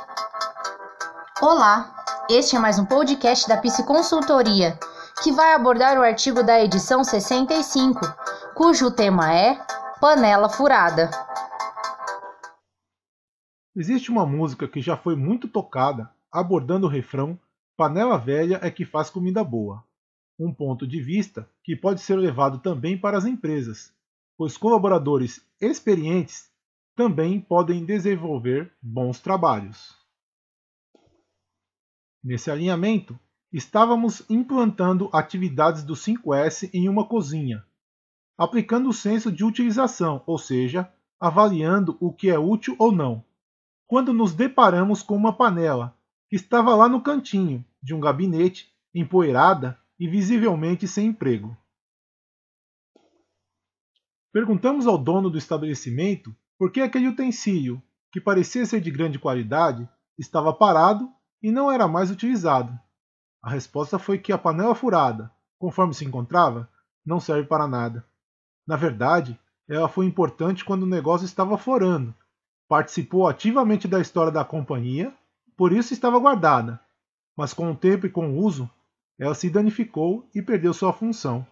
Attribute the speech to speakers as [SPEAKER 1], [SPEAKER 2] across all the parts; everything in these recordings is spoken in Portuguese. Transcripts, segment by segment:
[SPEAKER 1] Olá, este é mais um podcast da Psiconsultoria, que vai abordar o artigo da edição 65, cujo tema é Panela Furada.
[SPEAKER 2] Existe uma música que já foi muito tocada, abordando o refrão "Panela velha é que faz comida boa", um ponto de vista que pode ser levado também para as empresas, pois colaboradores experientes também podem desenvolver bons trabalhos. Nesse alinhamento, estávamos implantando atividades do 5S em uma cozinha, aplicando o senso de utilização, ou seja, avaliando o que é útil ou não, quando nos deparamos com uma panela que estava lá no cantinho de um gabinete, empoeirada e visivelmente sem emprego. Perguntamos ao dono do estabelecimento por que aquele utensílio, que parecia ser de grande qualidade, estava parado e não era mais utilizado. A resposta foi que a panela furada, conforme se encontrava, não serve para nada. Na verdade, ela foi importante quando o negócio estava florando. Participou ativamente da história da companhia, por isso estava guardada, mas com o tempo e com o uso, ela se danificou e perdeu sua função.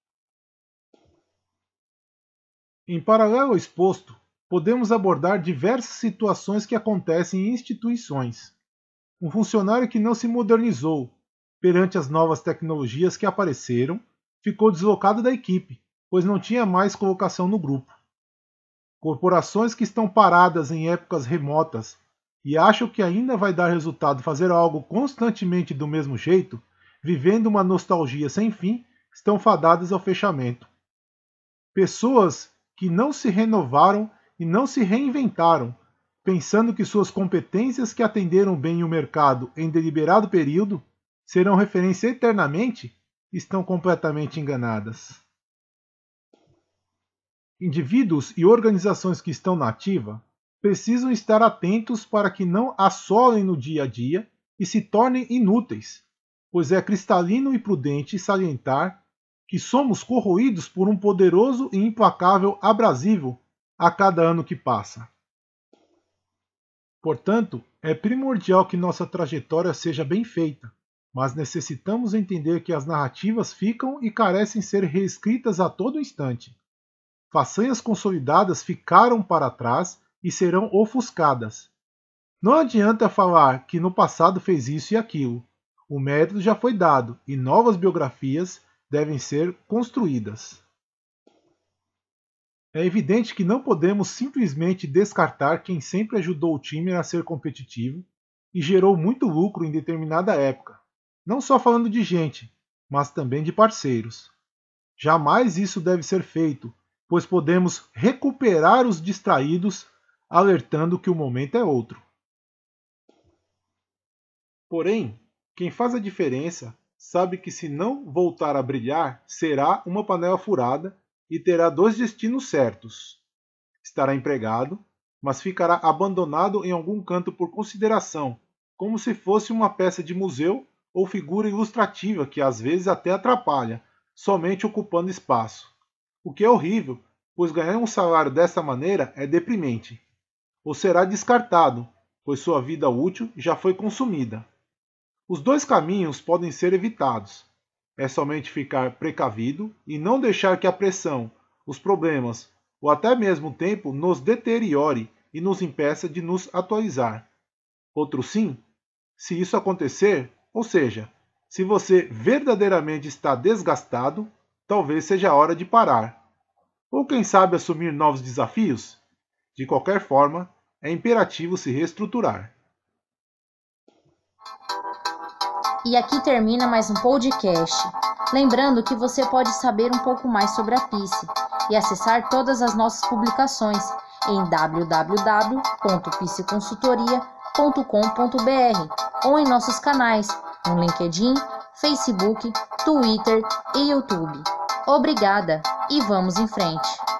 [SPEAKER 2] Em paralelo ao exposto, podemos abordar diversas situações que acontecem em instituições. Um funcionário que não se modernizou perante as novas tecnologias que apareceram ficou deslocado da equipe, pois não tinha mais colocação no grupo. Corporações que estão paradas em épocas remotas e acham que ainda vai dar resultado fazer algo constantemente do mesmo jeito, vivendo uma nostalgia sem fim, estão fadadas ao fechamento. Pessoas que não se renovaram e não se reinventaram, pensando que suas competências que atenderam bem o mercado em deliberado período serão referência eternamente, estão completamente enganadas. Indivíduos e organizações que estão na ativa precisam estar atentos para que não assolem no dia a dia e se tornem inúteis, pois é cristalino e prudente salientar que somos corroídos por um poderoso e implacável abrasivo a cada ano que passa. Portanto, é primordial que nossa trajetória seja bem feita, mas necessitamos entender que as narrativas ficam e carecem ser reescritas a todo instante. Façanhas consolidadas ficaram para trás e serão ofuscadas. Não adianta falar que no passado fez isso e aquilo. O mérito já foi dado e novas biografias devem ser construídas. É evidente que não podemos simplesmente descartar quem sempre ajudou o time a ser competitivo e gerou muito lucro em determinada época, não só falando de gente, mas também de parceiros. Jamais isso deve ser feito, pois podemos recuperar os distraídos, alertando que o momento é outro. Porém, quem faz a diferença sabe que se não voltar a brilhar, será uma panela furada e terá dois destinos certos. Estará empregado, mas ficará abandonado em algum canto por consideração, como se fosse uma peça de museu ou figura ilustrativa que às vezes até atrapalha, somente ocupando espaço. O que é horrível, pois ganhar um salário dessa maneira é deprimente. Ou será descartado, pois sua vida útil já foi consumida. Os dois caminhos podem ser evitados. É somente ficar precavido e não deixar que a pressão, os problemas ou até mesmo o tempo nos deteriore e nos impeça de nos atualizar. Outro sim, se isso acontecer, ou seja, se você verdadeiramente está desgastado, talvez seja a hora de parar. Ou quem sabe assumir novos desafios? De qualquer forma, é imperativo se reestruturar.
[SPEAKER 1] E aqui termina mais um podcast. Lembrando que você pode saber um pouco mais sobre a Psi e acessar todas as nossas publicações em www.psiconsultoria.com.br ou em nossos canais no LinkedIn, Facebook, Twitter e YouTube. Obrigada e vamos em frente!